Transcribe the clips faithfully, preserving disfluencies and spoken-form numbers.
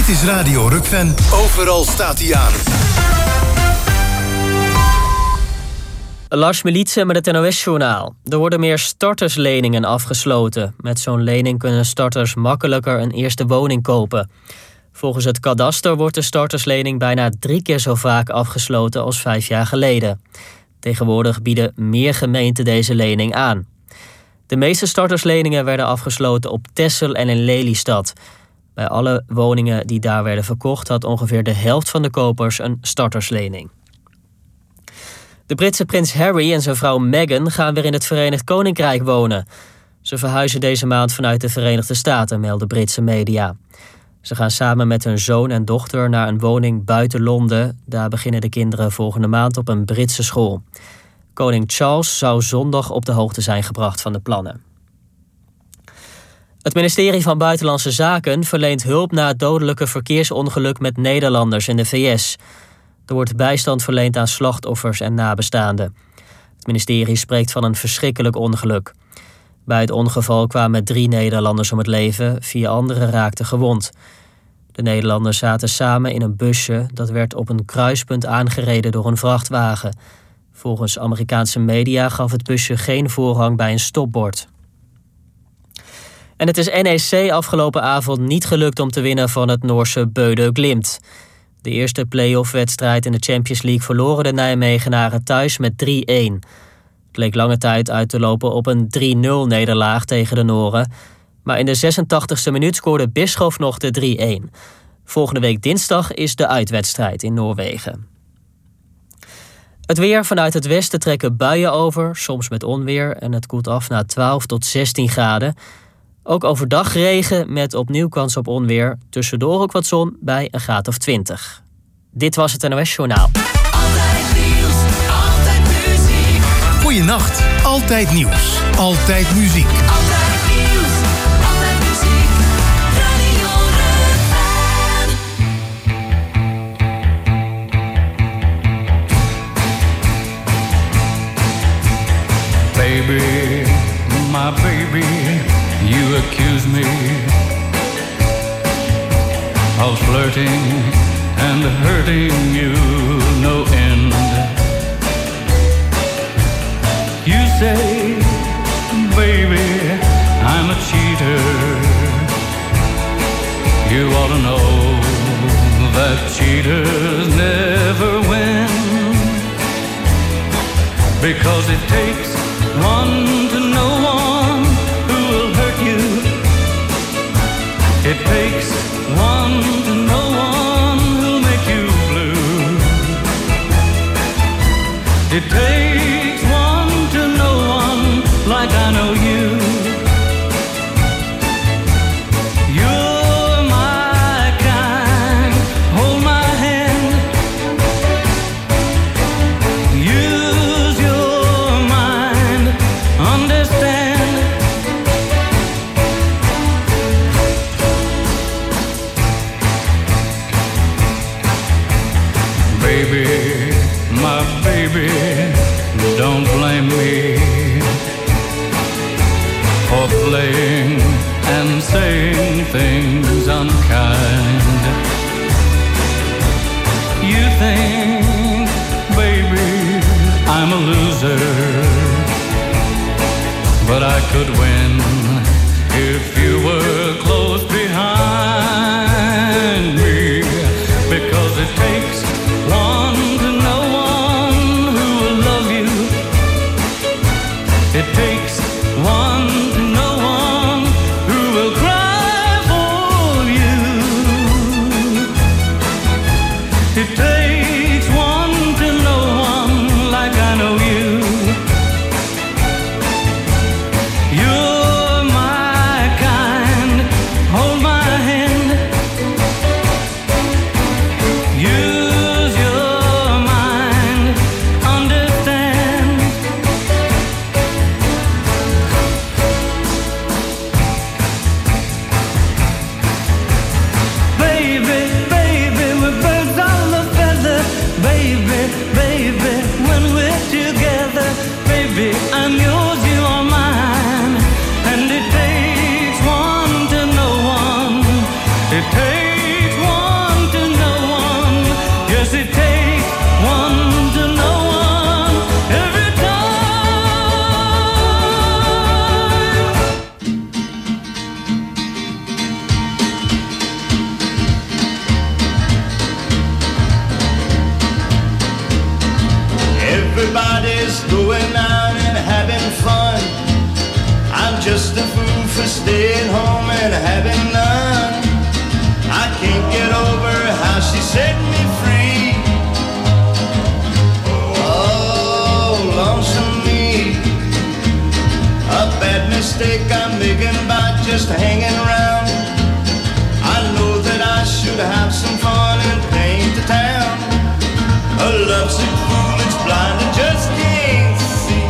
Dit is Radio Rukven. Overal staat hij aan. Lars Militsen met het N O S-journaal. Er worden meer startersleningen afgesloten. Met zo'n lening kunnen starters makkelijker een eerste woning kopen. Volgens het kadaster wordt de starterslening bijna drie keer zo vaak afgesloten als vijf jaar geleden. Tegenwoordig bieden meer gemeenten deze lening aan. De meeste startersleningen werden afgesloten op Texel en in Lelystad. Bij alle woningen die daar werden verkocht had ongeveer de helft van de kopers een starterslening. De Britse prins Harry en zijn vrouw Meghan gaan weer in het Verenigd Koninkrijk wonen. Ze verhuizen deze maand vanuit de Verenigde Staten, melden Britse media. Ze gaan samen met hun zoon en dochter naar een woning buiten Londen. Daar beginnen de kinderen volgende maand op een Britse school. Koning Charles zou zondag op de hoogte zijn gebracht van de plannen. Het ministerie van Buitenlandse Zaken verleent hulp na het dodelijke verkeersongeluk met Nederlanders in de V S. Er wordt bijstand verleend aan slachtoffers en nabestaanden. Het ministerie spreekt van een verschrikkelijk ongeluk. Bij het ongeval kwamen drie Nederlanders om het leven, vier anderen raakten gewond. De Nederlanders zaten samen in een busje dat werd op een kruispunt aangereden door een vrachtwagen. Volgens Amerikaanse media gaf het busje geen voorrang bij een stopbord. En het is N E C afgelopen avond niet gelukt om te winnen van het Noorse Bodø Glimt. De eerste play-off-wedstrijd in de Champions League verloren de Nijmegenaren thuis met drie-een. Het leek lange tijd uit te lopen op een drie-nul nederlaag tegen de Noren. Maar in de zesentachtigste minuut scoorde Bischoff nog de drie-een. Volgende week dinsdag is de uitwedstrijd in Noorwegen. Het weer: vanuit het westen trekken buien over, soms met onweer. En het koelt af naar twaalf tot zestien graden. Ook overdag regen met opnieuw kans op onweer. Tussendoor ook wat zon bij een graad of twintig. Dit was het N O S-journaal. Altijd nieuws, altijd muziek. Goeienacht, altijd nieuws, altijd muziek. Altijd nieuws, altijd muziek. Radio Rukven. Baby, my baby, you accuse me of flirting and hurting you no end. You say, baby, I'm a cheater. You ought to know that cheaters never win, because it takes one to know one who will hurt you. It takes one to know one who'll make you blue. It takes one to know one like I know you. You're my kind, hold my hand. Use your mind, understand. Baby, my baby, don't blame me for playing and saying things unkind. You think, baby, I'm a loser, but I could win if you were close behind me, because it takes one to know one who will love you. It takes one to know one who will cry for you. It takes one to know one like I know you. You're my kind, hold my hand. Use your mind, understand. Baby, baby, we're birds of a feather. Baby, baby, when we're together. Baby, I'm yours, you are mine. And it takes one to know one. It takes one. just going out and having fun. I'm just a fool for staying home and having none. I can't get over how she set me free. Oh, lonesome me. A bad mistake I'm making by just hanging around. I know that I should have some fun and paint the town. A lovesick fool that's blind and just can't see.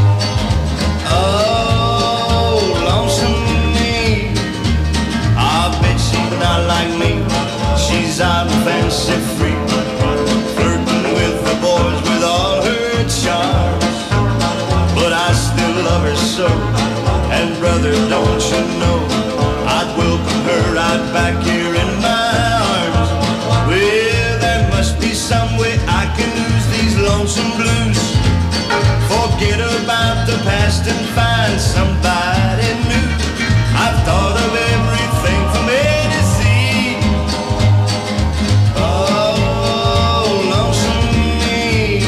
Oh, lonesome me. I bet she's not like me. She's out and fancy free, flirting with the boys with all her charms. But I still love her so, and brother, don't you know, I'd welcome her right back here in my arms. Well, there must be some way I can lose these lonesome blues. Forget about the past and find somebody new. I've thought of everything from A to Z. Oh, lonesome me.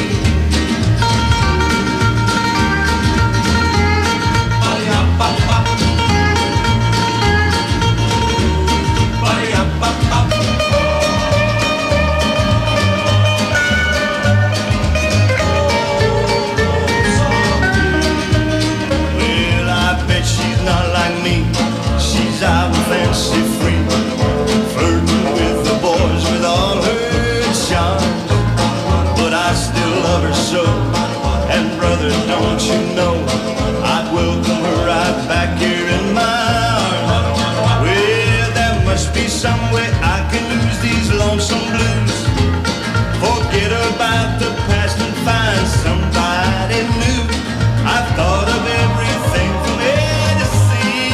Well, I bet she's not like me. She's out and fancy free, flirting with the boys with all her charms. But I still love her so, and brother, don't you know, I'd welcome her right back here in my arms. Well, there must be some way I can lose these lonesome blues. Forget about the past and find somebody new. I've thought of everything from A to Z.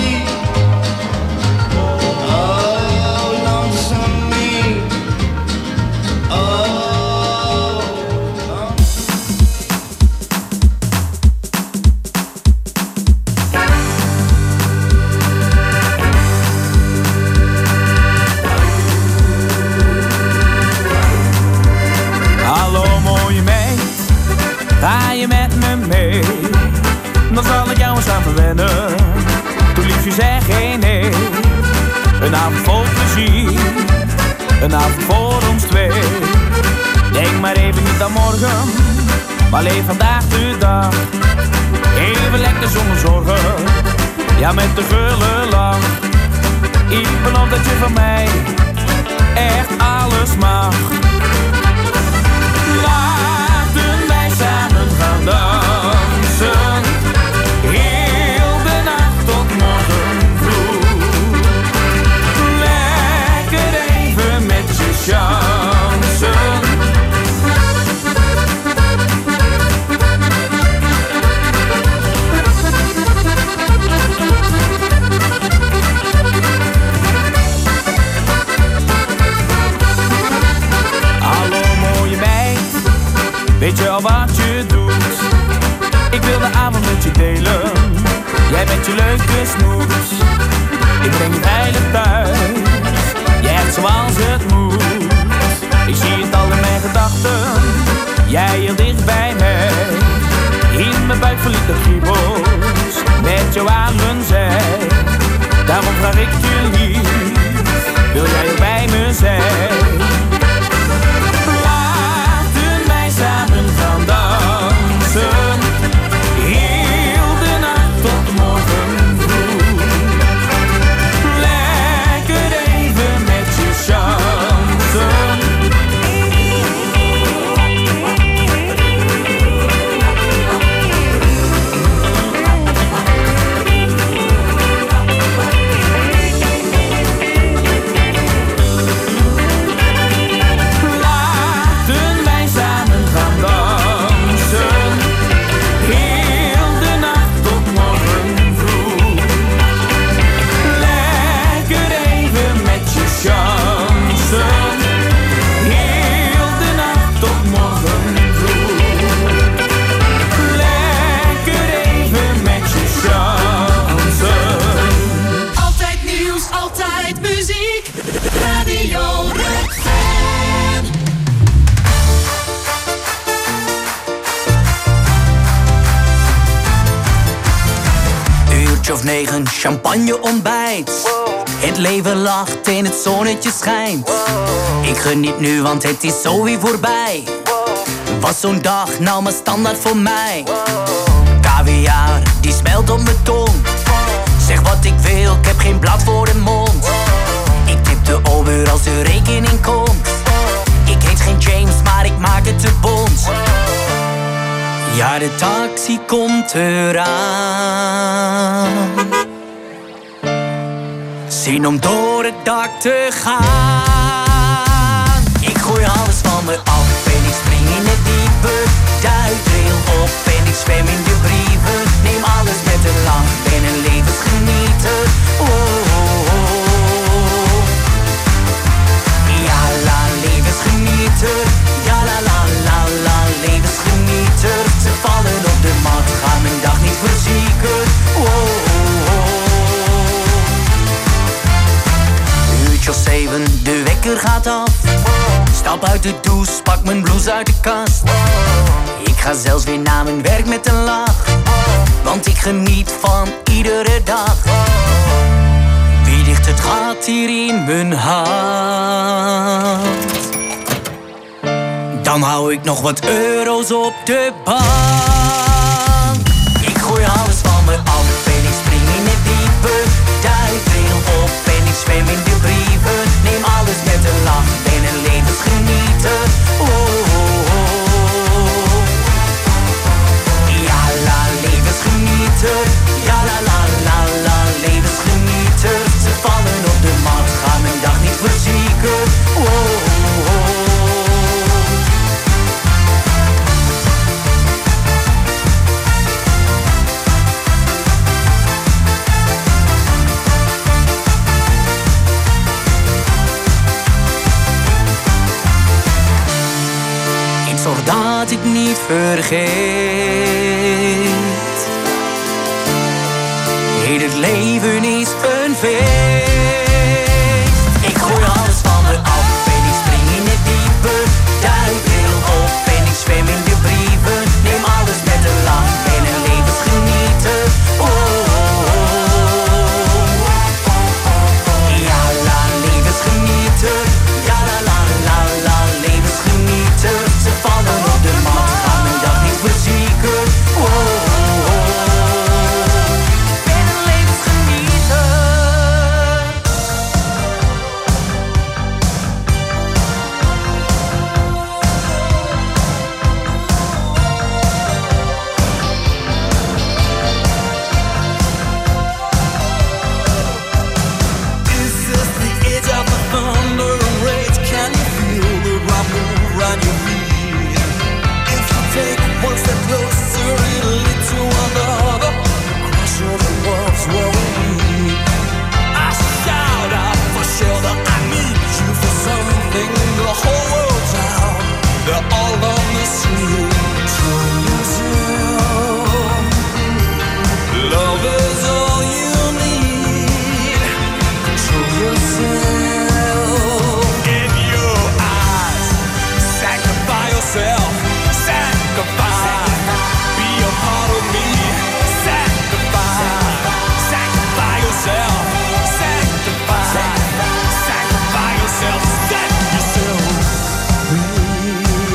Oh, lonesome me. Oh, Hallo mooie meid, ga je met me mee? Dan zal ik jou eens aan verwennen. Toen liefje zeg geen nee. Een avond vol plezier, een avond voor ons twee. Denk maar even niet aan morgen, maar leef vandaag de dag. Even lekker zonder zorgen, ja met de gulle lach. Ik beloof dat je van mij echt alles mag. Laten wij samen gaan dansen, heel de nacht tot morgen vroeg. Lekker even met je chansen. Hallo mooie meid, weet je al wat je doet? Ik wil de avond met je delen. Jij bent je leuke snoet. Ik breng je veilig thuis. Jij hebt zoals het moet. Ik zie het al in mijn gedachten. Jij heel dicht bij mij. In mijn buik verliet het kriebels. Met jou aan mijn zij. Daarom vraag ik je lief, wil jij er bij me zijn? Laten wij samen gaan dansen, heel de nacht tot morgen vroeg. Lekker even met je chansen. uurtje of negen, champagne ontbijt. Het leven lacht en het zonnetje schijnt. Ik geniet nu, want het is zo weer voorbij. Was zo'n dag nou maar standaard voor mij. Kaviaar, die smelt op mijn tong. Zeg wat ik wil, ik heb geen blad voor de mond. Ik tip de ober als de rekening komt. Ik heet geen James, maar ik maak het te bond. Ja, de taxi komt eraan. Zin om door het dak te gaan. Ik gooi alles van me af en ik spring in het diepe. Duikbril op en ik zwem in de brieven. Neem alles met een lach, ben een levensgenieter. Oh, oh, oh. Ja la, levensgenieter. Ja la la la la, levensgenieter. Ze vallen op de mat, gaan mijn dag niet verzieken. Oh, oh, oh. Uurtje of zeven, de wekker gaat af. Stap uit de douche, pak mijn blouse uit de kast. Ik ga zelfs weer naar mijn werk met een lach. Want ik geniet van iedere dag. Wie dicht het gat hier in mijn hart. Dan hou ik nog wat euro's op de bank. Ik gooi alles van me af en ik spring in het diepe. Duikbril op en ik zwem in de brieven. Neem alles met een lach, ben een levensgenieter. Oh, oh, oh. Ja la, levensgenieter. Ja la la la la, levensgenieter. Ze vallen op de mat, gaan mijn dag niet verzieken. Oh, oh, oh. Zorg dat ik niet vergeet. Heel het leven is een feest. Ik gooi alles van me af en ik spring in het diepe. Duikbril op en ik zwem in de brieven. Neem alles met een lach, ben een levensgenieter. Oh, oh, oh. Ja la, levensgenieter. Ja la la la la, levensgenieter. Ze vallen op de mat, gaan mijn dag niet verzieken. Oh, oh, oh. Ben een levensgenieter. Is this the edge of the thunder and rage? Can you feel the right move around your feet? If you take one step closer, it'll lead to another. Crush of the world's where we meet. I shout out for shelter, I need you for something. The whole world's out, they're all on the street. Show yourself. Love is all you need. Control yourself. In your eyes, sanctify yourself. Sanctify. Be a part of me. Sanctify. Sanctify yourself. Sanctify. Sanctify yourself. Set yourself free.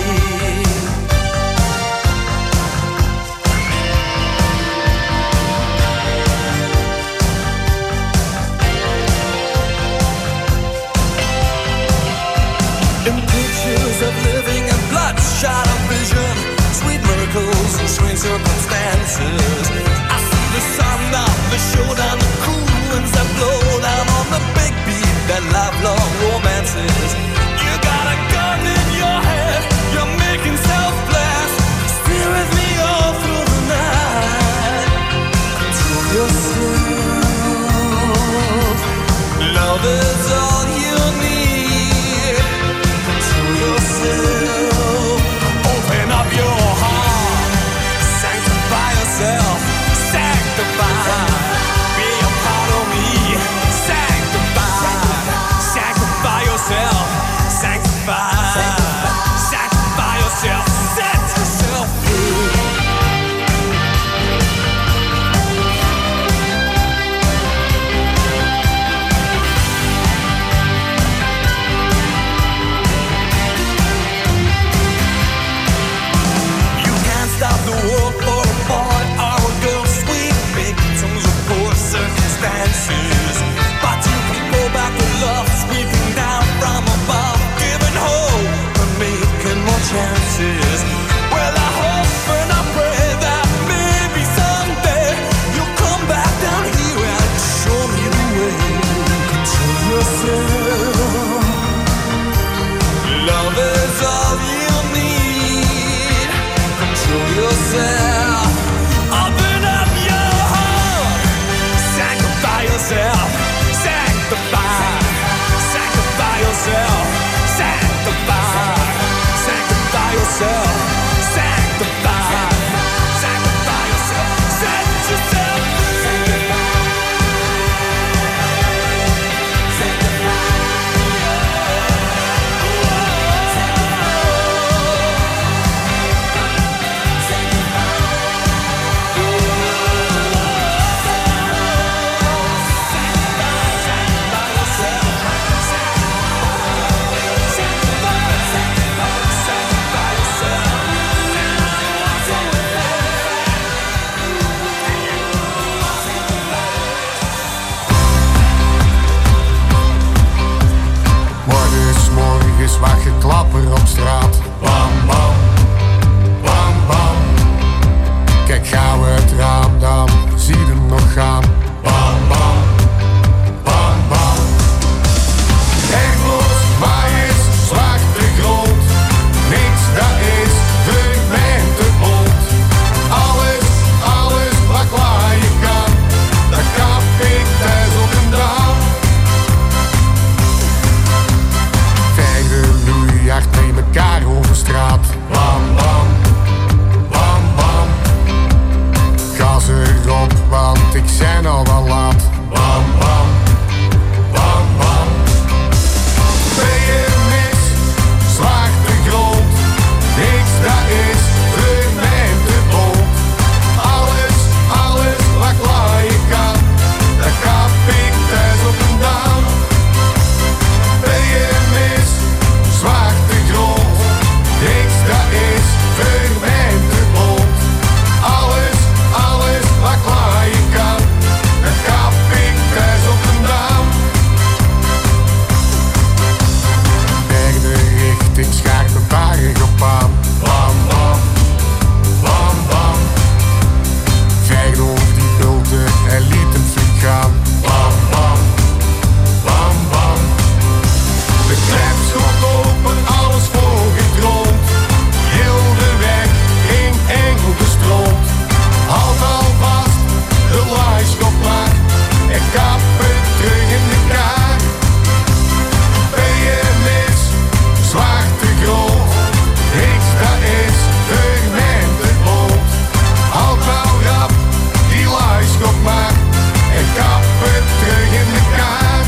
In pictures of living and bloodshot of vision, sweet miracles and strange circumstances. I see the sun up, the showdown, the cool winds that blow down on the big beat, that lifelong romances. You got a gun in your head, you're making self-blast. Stay with me all through the night. Control yourself. Love is all you need. Control yourself. Open up your heart. Sanctify yourself. Sanctify. Be a part of me. Sanctify. is wat geklapper op straat. Bam, bam, bam, bam. Kijk gauw uit het raam dan, zie je hem nog gaan. Bam, bam, bam, bam. Ergloos, maaiers, zwarte grond. Niks dat is vermijnd te bond. Alles, alles wat klaar je kan, dat kap ik thuis op een dam. Vijfde loeihard met mekaar over straat. Bam, bam, bam, bam. Gas erop, want ik zijn al wel laat. Bam, bam, bam, bam. Ben je mis, zwarte grond. Niks dat is vermijnd te bond. Alles, alles wat klaar je kan, dat kap ik thuis op een dam. Ben je mis, zwarte grond. Niks dat is vermijnd te bond. Alles, alles wat klaar je kan, dat kap ik thuis op een dam. Derde richting, scherpe berg op aan. Bam, bam, bam, bam. Vijfde over die bulten en liet hem flink gaan. Bam, bam, bam, bam. De klep schot open, alles volgedroomd. Heel de weg in enkel gestroomd. Houd al vast, de laaischop maar, en kap het terug in de kaart. Ben je mis, zwarte grond. Niks dat is vermijnd te bond. Houd nou rap, die laaischop maar, en kap het terug in de kaart.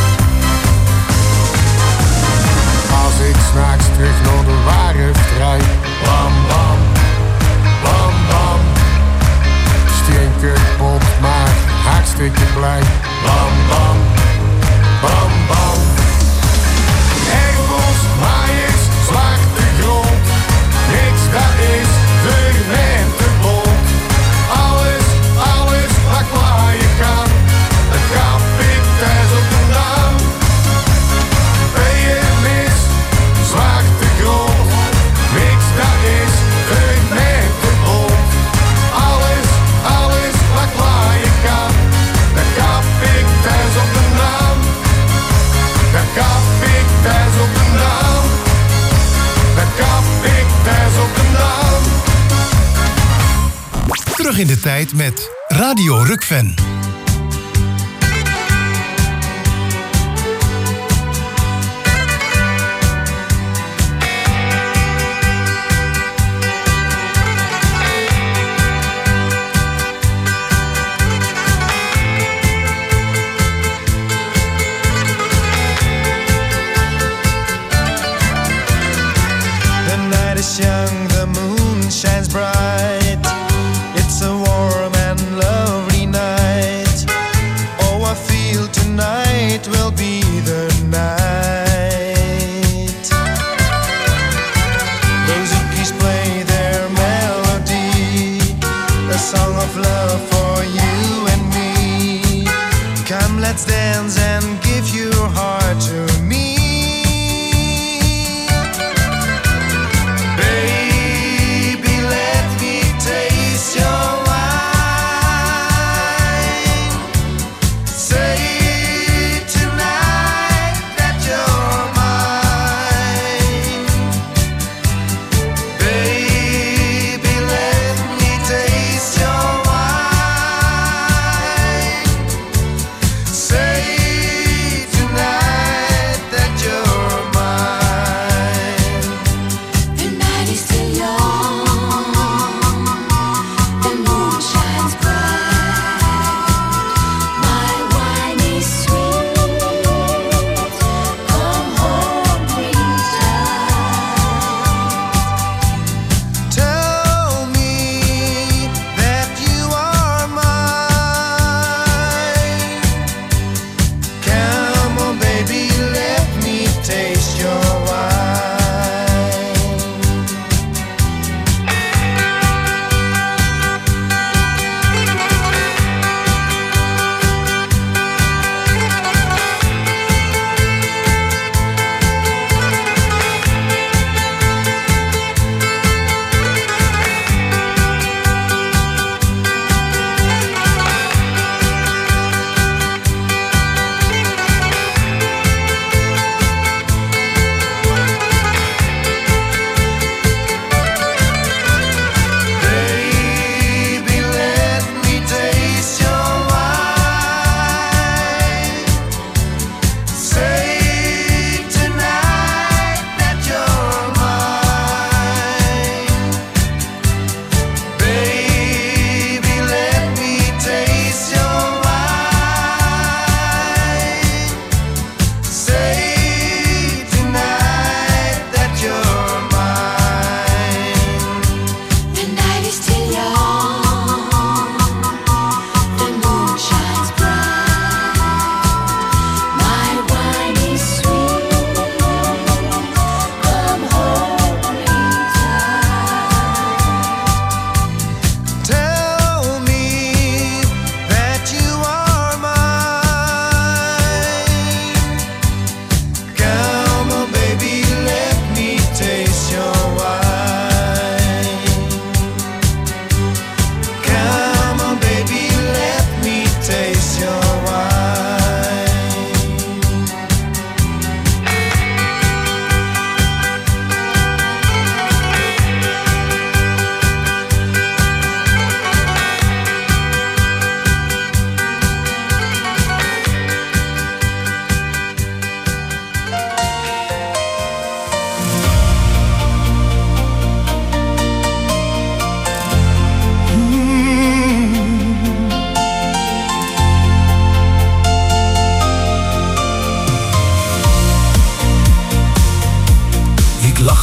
Als ik s'nachts terug naar de wagen rijd. Bam, bam, bam, bam. Stinker pot, maar hartstikke blij. Bam, bam, bam, bam. Ergels, maaiers, zwarte grond. Niks dat is vermijnd te bond. Alles, alles wat klaar je kan, dat kap ik thuis op de dam. Ben je mis, zwarte grond. Niks dat is vermijnd te bond. Alles, alles wat klaar je kan, dat kap ik thuis op de dam. Dat kap ik thuis op de dam. Dat kap ik thuis op de dam. Terug in de tijd met Radio Rukven. The night is young, the moon shines bright. It's a warm and lovely night.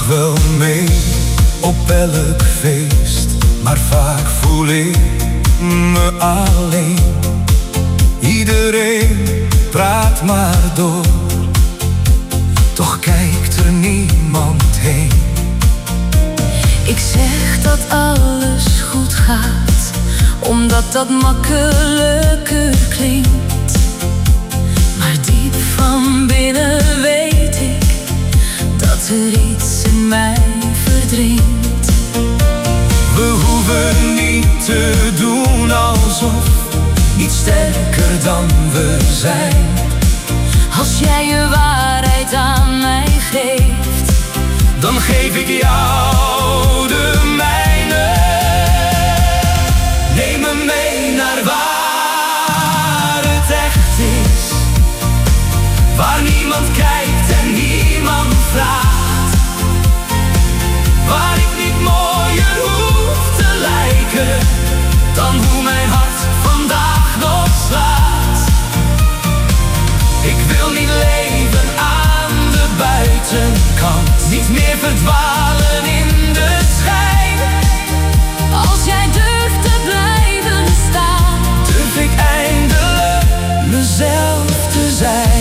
wel mee op elk feest, maar vaak voel ik me alleen. Iedereen praat maar door, toch kijkt er niemand heen. Ik zeg dat alles goed gaat, omdat dat makkelijker klinkt. Maar diep van binnen weet ik dat er iets in mij verdrinkt. We hoeven niet te doen alsof, niet sterker dan we zijn. Als jij je waarheid aan mij geeft, dan geef ik jou de mijne. Neem me mee naar waar het echt is, waar niemand kijkt en niemand vraagt, waar ik niet mooier hoef te lijken dan hoe mijn hart vandaag nog slaat. Ik wil niet leven aan de buitenkant, niet meer verdwalen in de schijn. Als jij durft te blijven staan, durf ik eindelijk mezelf te zijn.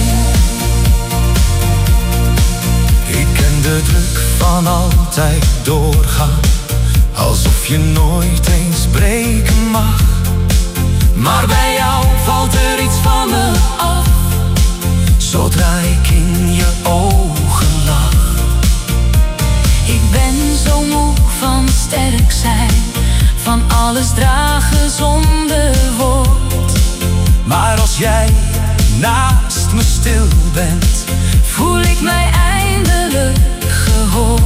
Ik ken de druk van altijd doorgaan, alsof je nooit eens breken mag. Maar bij jou valt er iets van me af, zodra ik in je ogen lach. ik ben zo moe van sterk zijn, van alles dragen zonder woord. Maar als jij naast me stil bent, voel ik mij eindelijk gehoord.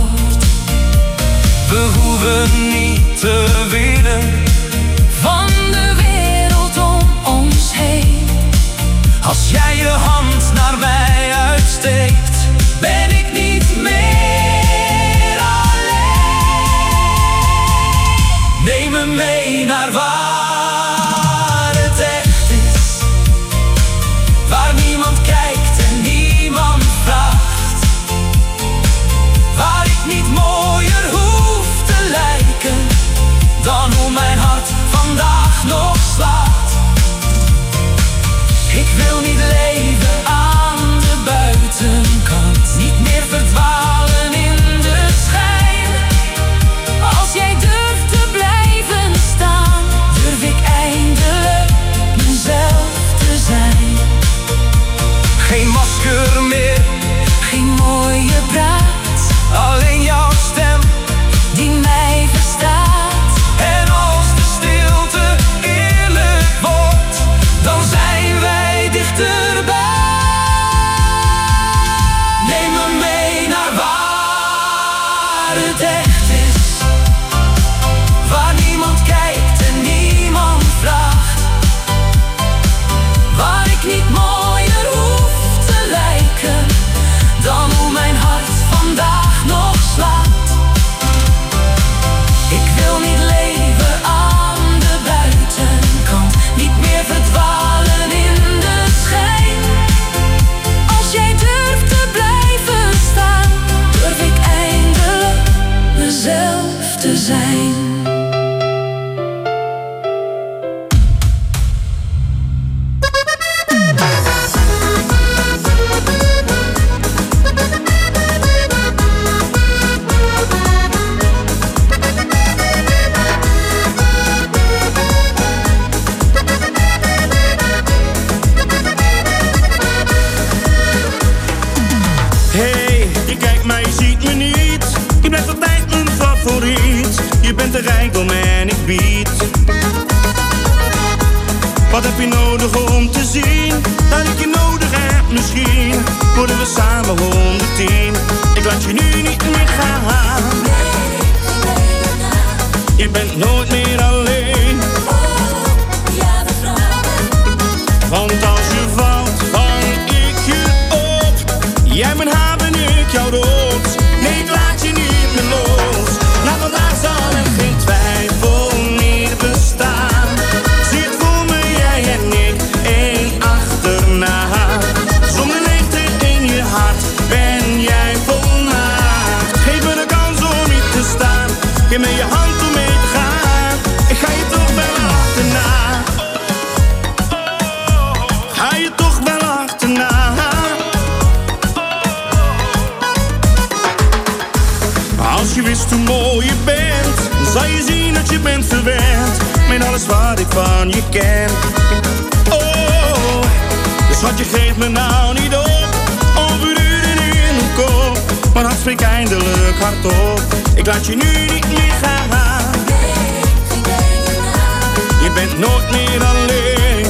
We hoeven niet te winnen van de wereld om ons heen. Als jij je hand naar mij uitsteekt, ben ik niet meer alleen. Neem me mee naar waar het echt is, waar niemand kijkt en niemand vraagt, waar ik niet mooier hoef te lijken dan hoe mijn hart vandaag nog slaat. Ik wil niet leven aan de buitenkant, niet meer verdwalen in de schijn. Als jij durft te blijven staan, durf ik eindelijk mezelf te zijn. Geen masker meer, geen mooie praat, alleen jouw stem die mij verstaat. En als de stilte eerlijk wordt, dan zijn wij dichterbij. Neem me mee naar waar het echt is, waar niemand kijkt en niemand vraagt, waar ik niet mooier hoef te lijken dan hoe mijn hart vandaag nog slaat. Ik wil niet leven aan de buitenkant, niet meer verdwalen in de schijn. Als jij durft te blijven staan, durf ik eindelijk mezelf te zijn. Hey, je kijkt maar je ziet me niet. Je blijft altijd mijn favoriet. Je bent de rijkdom en ik bied. Wat heb je nodig om te zien dat ik je nodig heb? Misschien worden we samen honderdtien. Ik laat je nu niet meer gaan. Je bent nooit meer alleen. Want als je valt, vang ik je op. Jij mijn haven, ik jouw rots. Nee, ik laat je niet meer los. Na vandaag zal er geen twijfel meer bestaan. Zie het voor me, jij en ik, één achterna. Zonder leegte in je hart ben jij volmaakt. Geef me de kans. Als je wist hoe mooi je bent, dan zou je zien dat je bent verwend met alles wat ik van je ken. Oh, dus schat, je geeft me nou niet op, overuren in mijn kop. Mijn hart spreekt eindelijk hardop, ik laat je nu niet meer gaan. Je bent nooit meer alleen.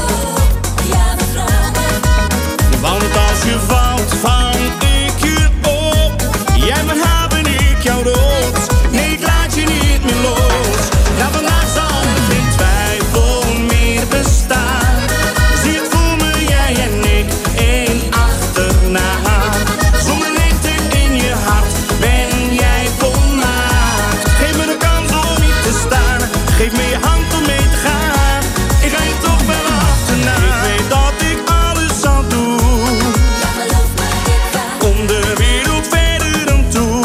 Want als je valt, vang ik je op. Jij mijn haar en ik jouw rots. Nee, ik laat je niet meer los. Ja, vandaag zal er geen twijfel meer bestaan. Zie het voor me, jij en ik, één achterna. Zonder liefde in je hart ben jij volmaakt. Geef me de kans om niet te staan. Geef me je hand om mee te gaan. Ik ga je toch wel achterna. Ik weet dat ik alles zal doen om de wereld verder dan toe.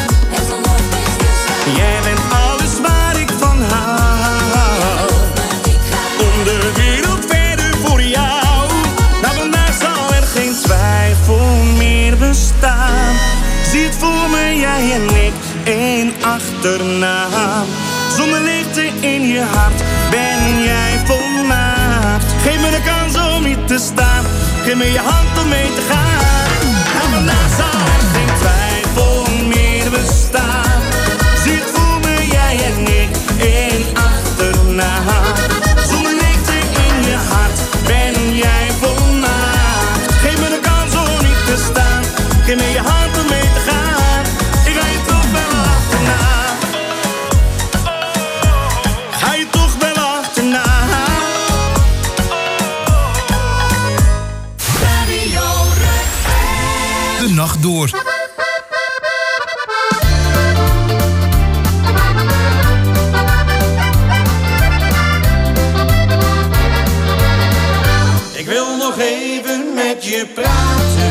Jij bent alles waar ik van hou. Om de wereld verder voor jou. Nou, vandaag zal er geen twijfel meer bestaan. Zie het voor me, jij en ik, één achterna. Zonder liefde in je hart ben jij volmaakt. Geef me de kans om niet te staan. Geef me je hand om mee te gaan. Nou, vandaag zal er geen twijfel meer bestaan. Zie het voor me, jij en ik, één achterna. Zonder liefde in je hart ben jij volmaakt. Geef me de kans om niet te staan. Geef me je hand om mee te gaan. Ik ga je toch wel achterna. Ga je toch wel achterna. De nacht door. Ik wil nog even met je praten,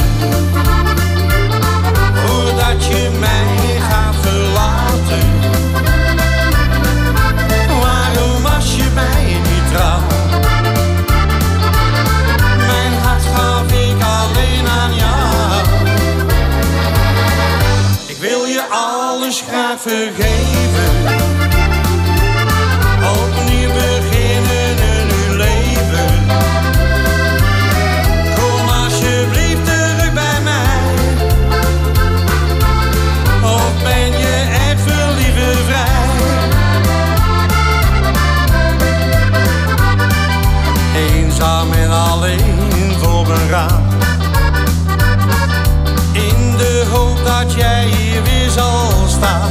voordat je mij gaat verlaten. Waarom was je mij niet trouw? Mijn hart gaf ik alleen aan jou. Ik wil je alles graag vergeven, opnieuw beginnen een nieuw leven. Kom alsjeblieft terug bij mij. Of ben je even liever vrij? Eenzaam en alleen voor mijn raam, in de hoop dat jij hier weer zal staan.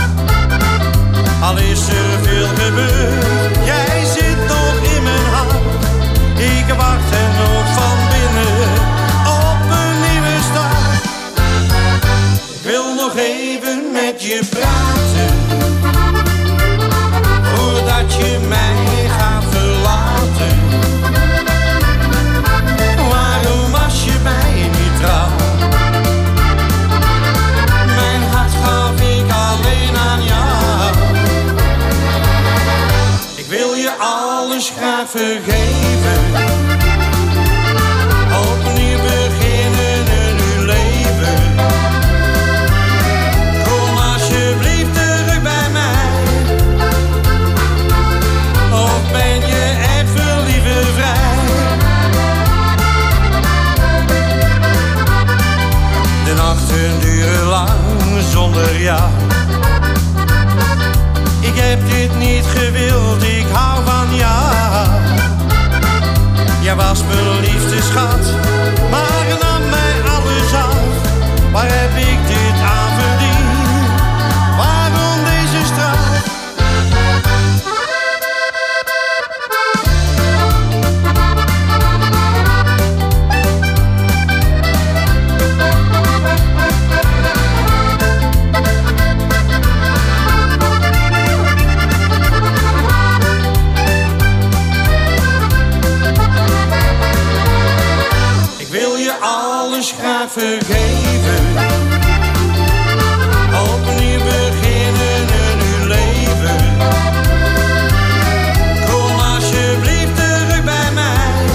Al is er veel gebeurd, jij zit nog in mijn hart. Ik wacht er nog van binnen op een nieuwe start. Ik wil nog even met je praten, voordat je mij gaat verlaten. Waarom was je mij niet trouw? Mijn hart gaf ik alleen aan jou. Ik wil je alles graag vergeven, opnieuw beginnen een nieuw leven. Kom alsjeblieft terug bij mij. Of ben je even liever vrij? De nachten duren lang zonder jou. Ik heb dit niet gewild, ik hou van jou. Jij was mijn liefste schat, maar nam mij alles af. Waar heb ik dit aan verdiend? Waarom deze straf? Graag vergeven, opnieuw beginnen een nieuw leven. Kom alsjeblieft terug bij mij.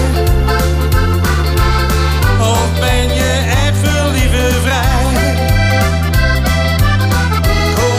Of ben je even liever vrij? Kom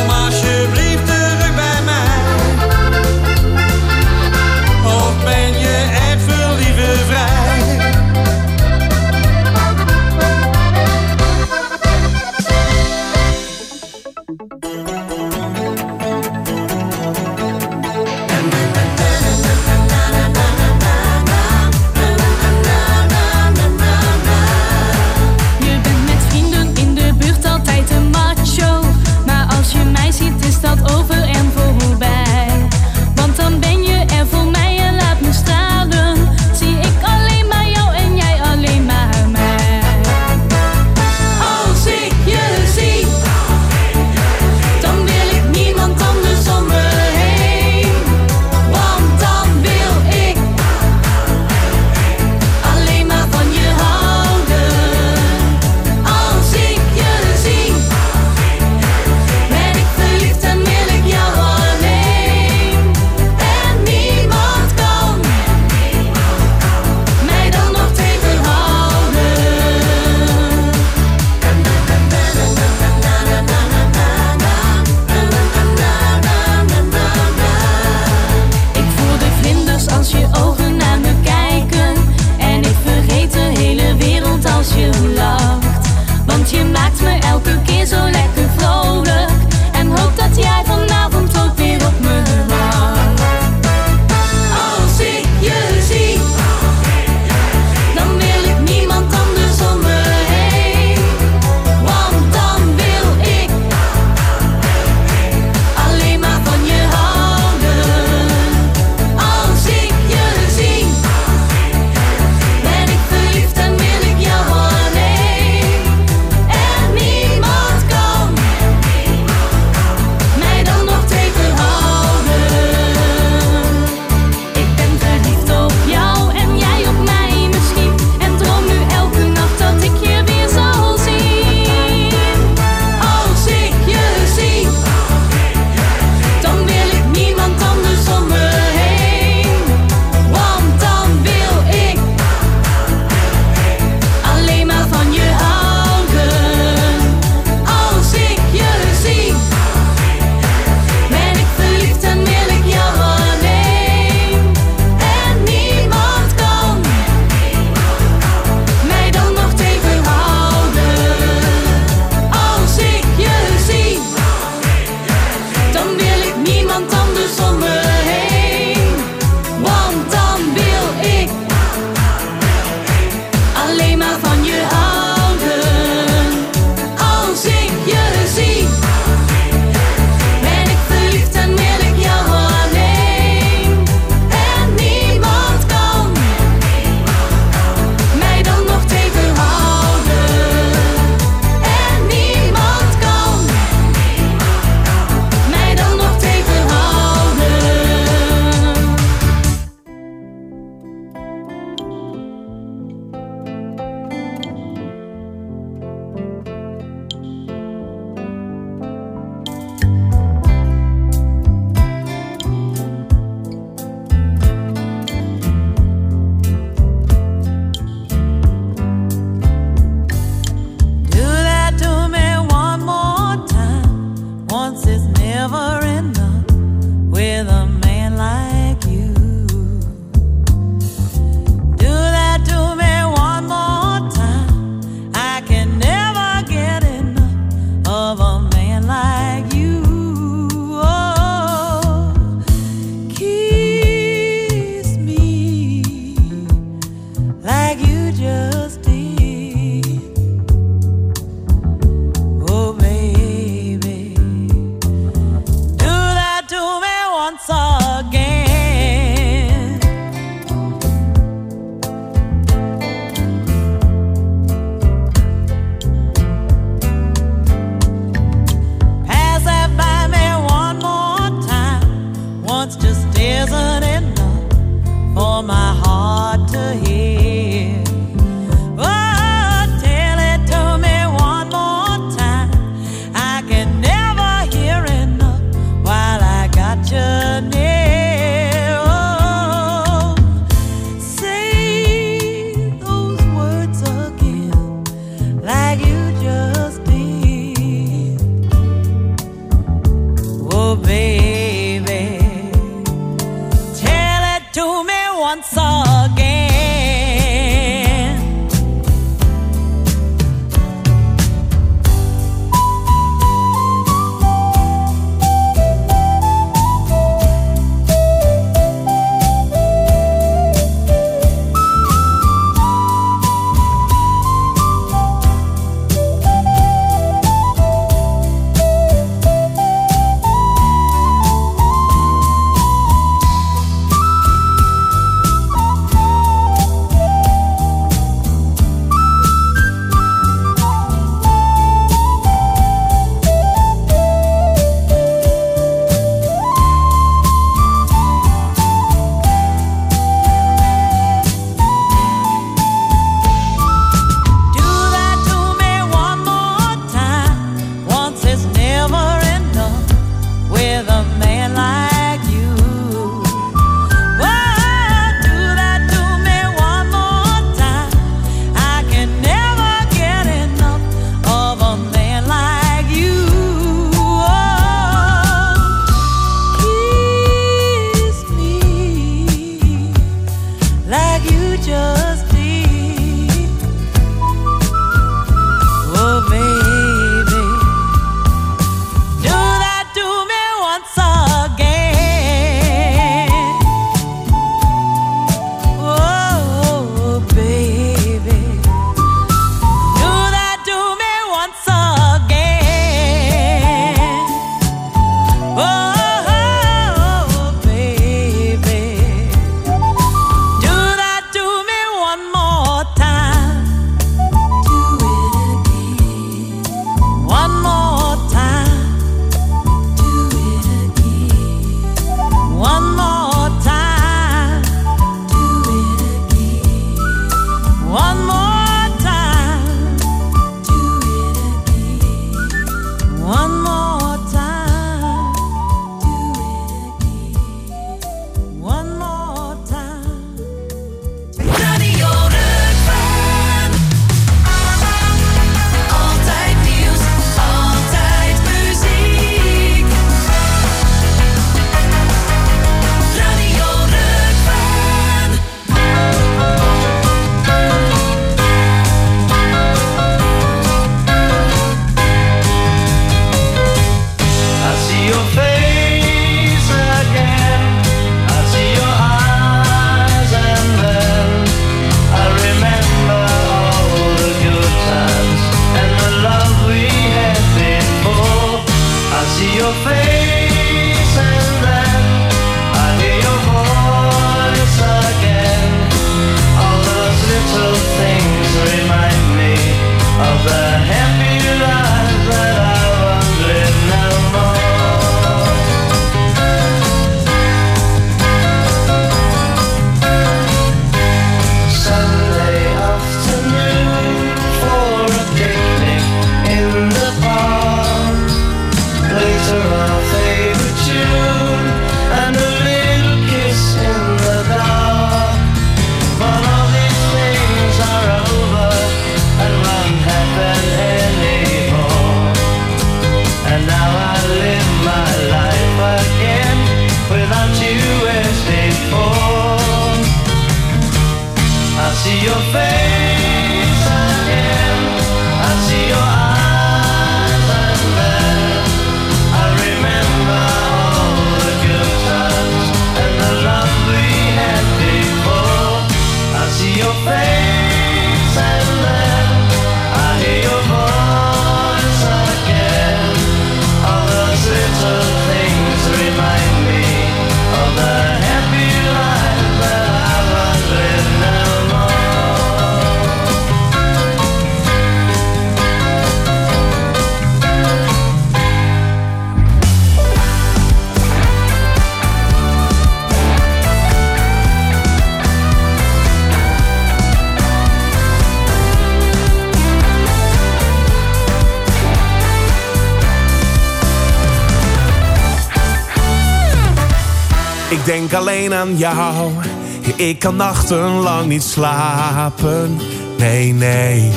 Ik denk alleen aan jou. Ik kan nachtenlang niet slapen. Nee, nee.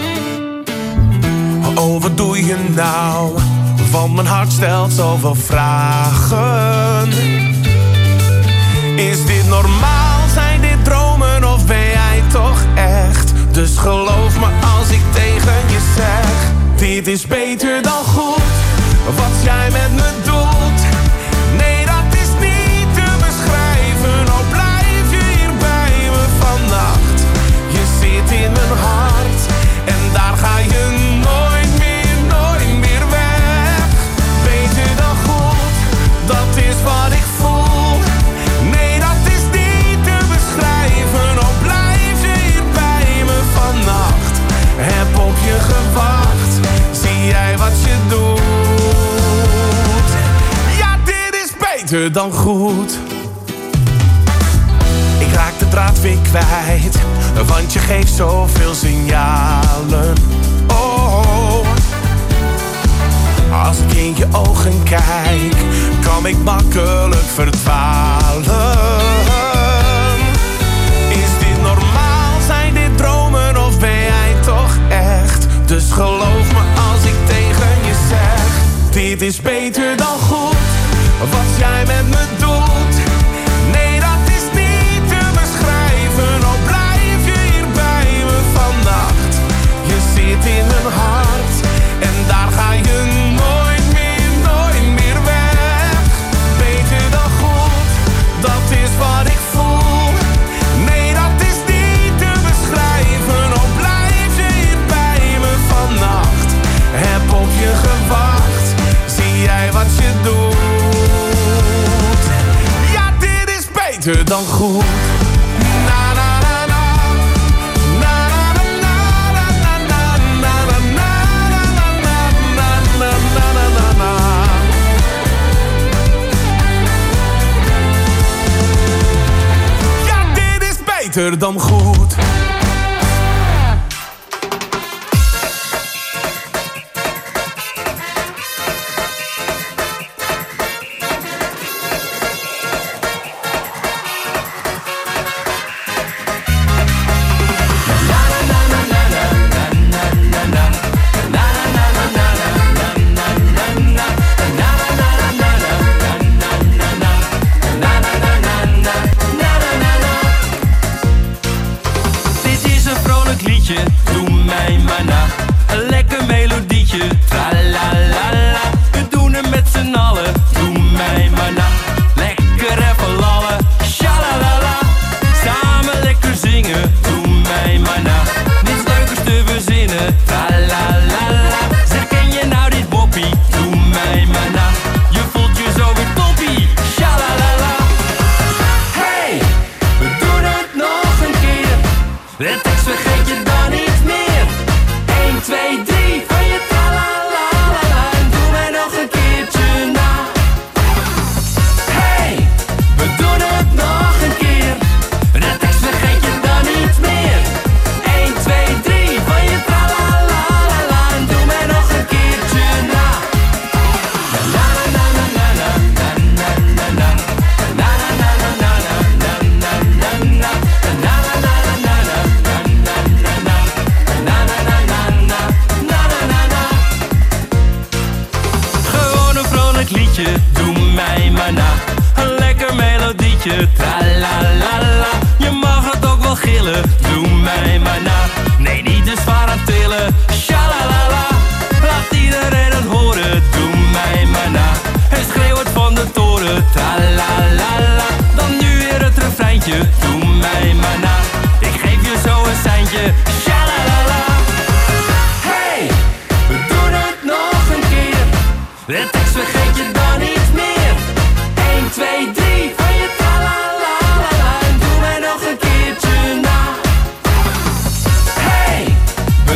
Oh, wat doe je nou? Want mijn hart stelt zoveel vragen. Is dit normaal? Zijn dit dromen? Of ben jij toch echt? Dus geloof me als ik tegen je zeg: dit is beter dan goed, wat jij met me doet. Nee, dat is niet te beschrijven. Al blijf je hier bij me vannacht. Je zit in mijn hart en daar ga je nooit meer, nooit meer weg. Beter dan goed, dat is wat ik voel. Nee, dat is niet te beschrijven. Al blijf je hier bij me vannacht. Heb op je gewacht, zie jij wat je doet. Ja, dit is beter dan goed. Ik raak de draad weer kwijt, want je geeft zoveel signalen. Oh, als ik in je ogen kijk, kan ik makkelijk verdwalen. Is dit normaal? Zijn dit dromen? Of ben jij toch echt? Dus geloof me als ik tegen je zeg: dit is beter dan goed, wat jij met me doet. Nee, dat is niet te beschrijven. Al blijf je hier bij me vannacht. Je zit in mijn hart en daar ga je nooit meer, nooit meer weg. Beter dan goed, dat is wat ik voel. Nee, dat is niet te beschrijven. Al blijf je hier bij me vannacht. Heb op je gewacht, zie jij wat je doet. Ja, dit is beter dan goed. Na na na na. Na na na na na na na na na na na na na. Ja, dit is beter dan goed. Doe mij maar na, een lekker melodietje, tra-la-la-la. We doen het met z'n allen, doe mij maar na. Lekker even lallen, sha-la-la-la. Samen lekker zingen, doe mij maar na. Niets leukers te verzinnen, tra-la-la-la. Zeg, ken je nou dit boppie, doe mij maar na. Je voelt je zo weer toppie, sha-la-la-la. Hey, we doen het nog een keer. De tekst vergeet je dan niet meer. één, twee, drie, van je tra-la-la-la-la. En doe mij nog een keertje na. Hey, we doen het nog een keer. De tekst vergeet je dan niet meer. één, twee, drie, van je tra-la-la-la-la. En doe mij nog een keertje na. Na-na-na-na-na-na. Na-na-na-na-na. Na-na-na-na-na-na. Liedje, doe mij maar na. Een lekker melodietje, tra-la-la-la. Je mag het ook wel gillen, doe mij maar na. Nee, niet te zwaar aan tillen, sha-la-la-la. Laat iedereen het horen, doe mij maar na. En schreeuw het van de toren, tra-la-la-la. Dan nu weer het refreintje, doe mij maar na. Ik geef je zo een seintje, sha-la-la-la. Hey, we doen het nog een keer. De tekst vergeet je dan niet meer. één, twee, drie, van je tra-la-la-la-la. En doe mij nog een keertje na. Hey,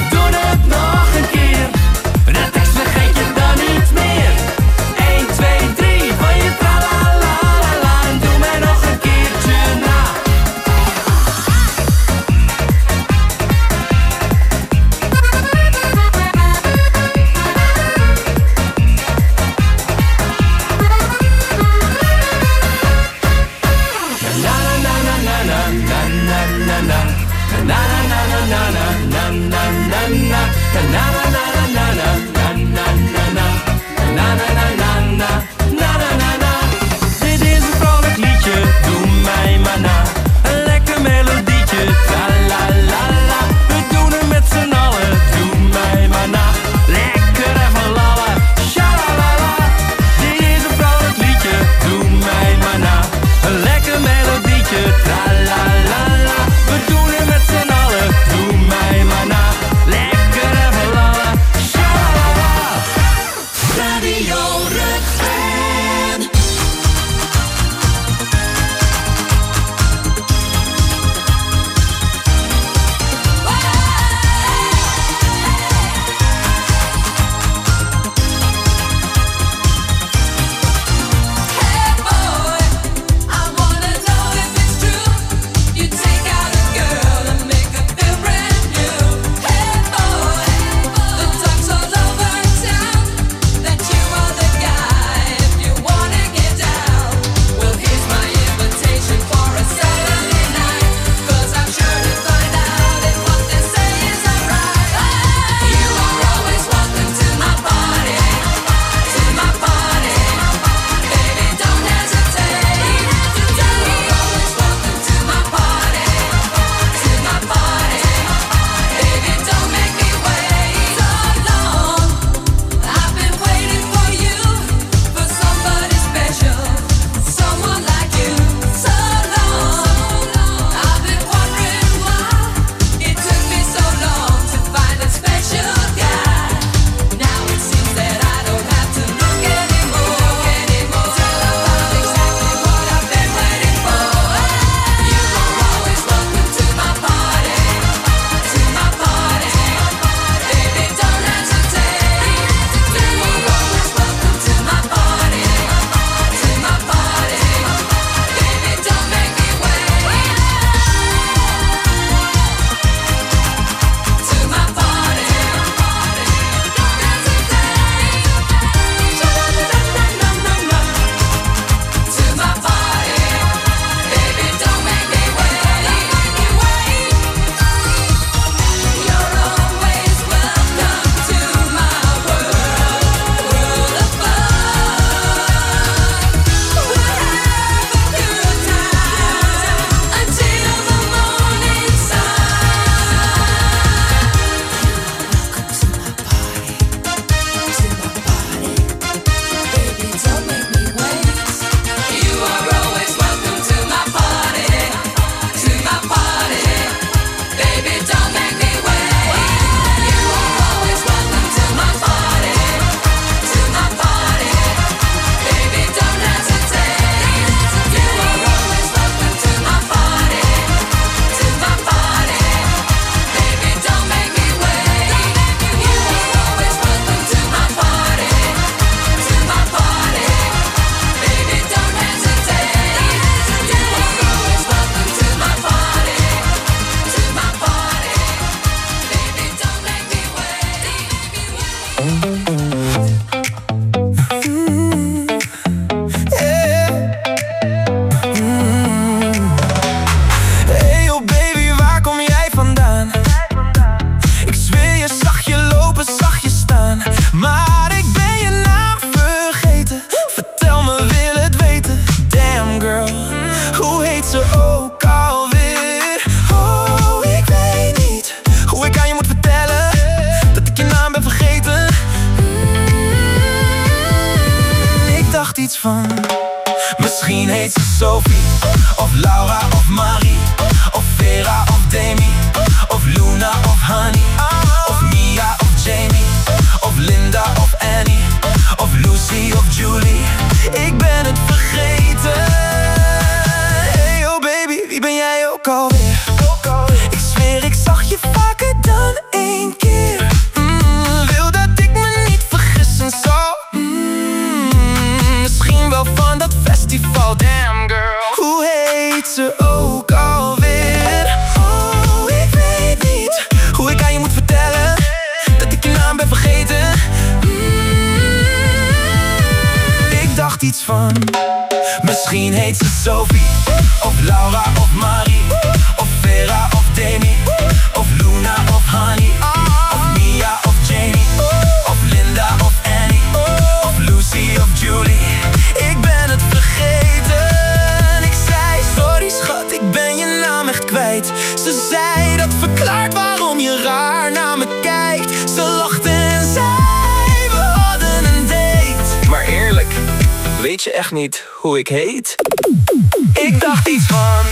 Misschien heet ze Sophie, of Laura of Marie, of Vera of Demi, of Luna of Honey, of Mia of Jamie, of Linda of Annie, of Lucy of Julie. Ik ben het vergeten. Hey oh baby, wie ben jij ook alweer? Ik zweer ik zag je vaker dan één keer. mm, Wil dat ik me niet vergissen zal. mm, Misschien wel van dat festival. Damn girl, hoe heet ze ook alweer? Oh, ik weet niet hoe ik aan je moet vertellen dat ik je naam ben vergeten. mm, Ik dacht iets van, misschien heet ze Sophie, of Laura of Marie, of Vera of Demi, of Luna of Honey, of Mia of Jamie, of Linda of Annie, of Lucy of Julie. Ik ben het vergeten. Ik zei sorry schat, ik ben je naam echt kwijt. Ze zei dat verklaart waarom je raar naar me kijkt. Ze lachte en zei we hadden een date. Maar eerlijk, weet je echt niet hoe ik heet? Ik dacht iets van,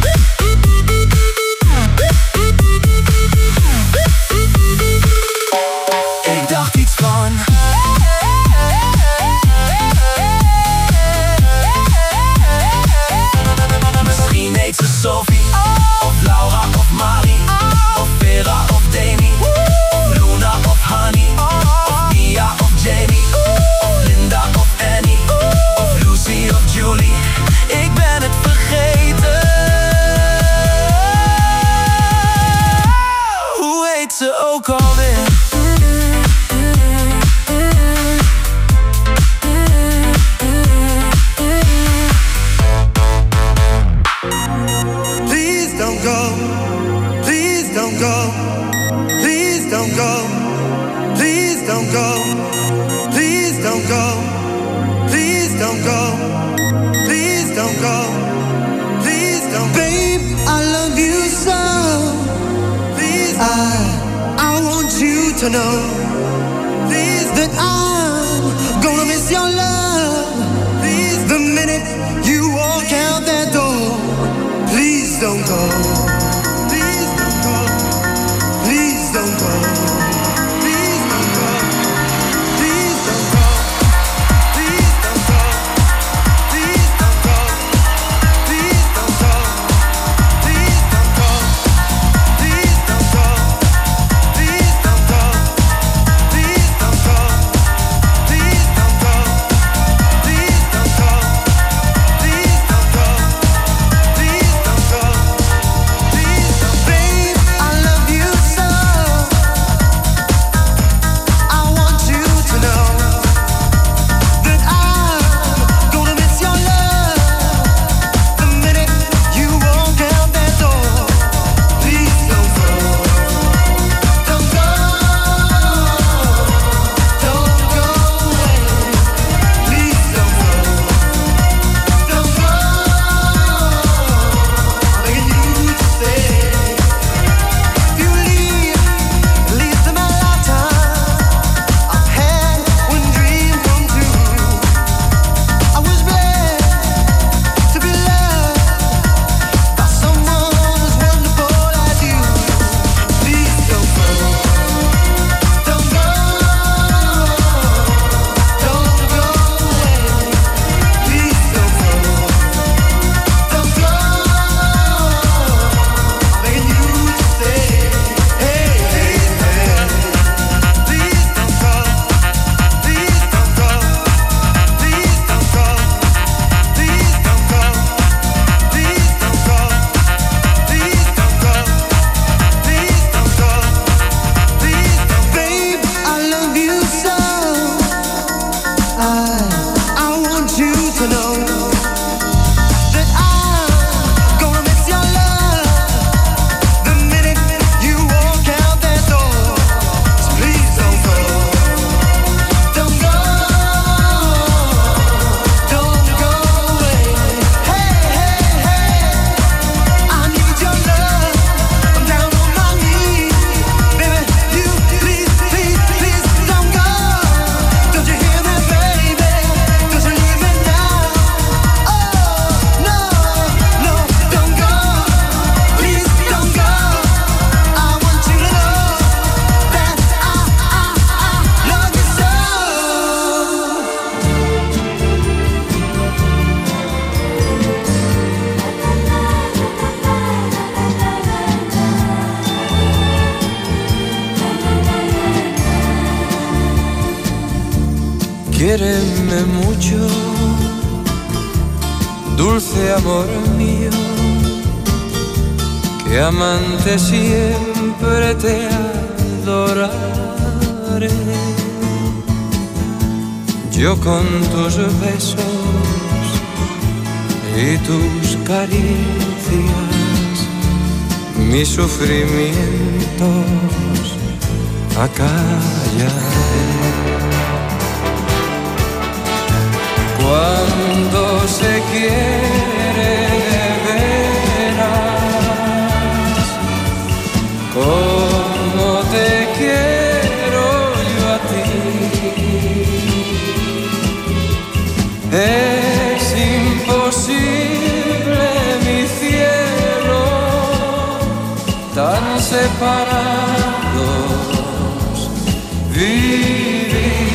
ik dacht iets van, misschien heet ze Sophie, of Laura of Marie, of Vera of Demi, of Luna of Honey, of Mia of Jamie, of Linda of Annie, of Lucy of Julie. Ik ben het vergeten. Hoe heet ze ook alweer? Please don't go, please don't go, please don't go, please don't go, please don't go, please don't go, please don't go, please don't. Babe, I love you so. Please, I, I want you to know, please, that I'm gonna miss your love. Please, the minute you walk out that door. Please don't go. Please don't go. Please don't go. Please don't go. Please don't go. Please don't go. Please don't go. Please don't go. Please don't go. Please don't go. Please don't go. Quiéreme mucho, dulce amor mío, que amante siempre te adoraré. Yo con tus besos y tus caricias, mis sufrimientos acallaré. Cuando se quiere de veras, como te quiero yo a ti, es imposible mi cielo tan separado